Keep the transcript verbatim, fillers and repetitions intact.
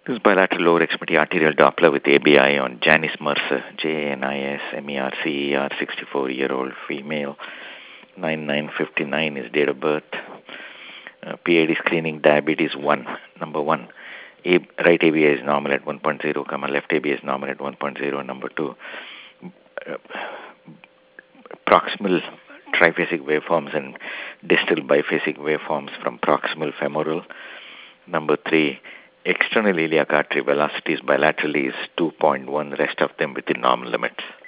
This is bilateral lower extremity arterial Doppler with A B I on Janice Mercer, J N I S M E R C E R, sixty-four-year-old female, nine nine fifty-nine is date of birth. Uh, P I D screening, diabetes one, number one. A, right A B I is normal at one point zero, comma, left A B I is normal at one point zero, number two. Uh, proximal triphasic waveforms and distal biphasic waveforms from proximal femoral. Number three, external iliac artery velocities bilaterally is two point one, rest of them within normal limits.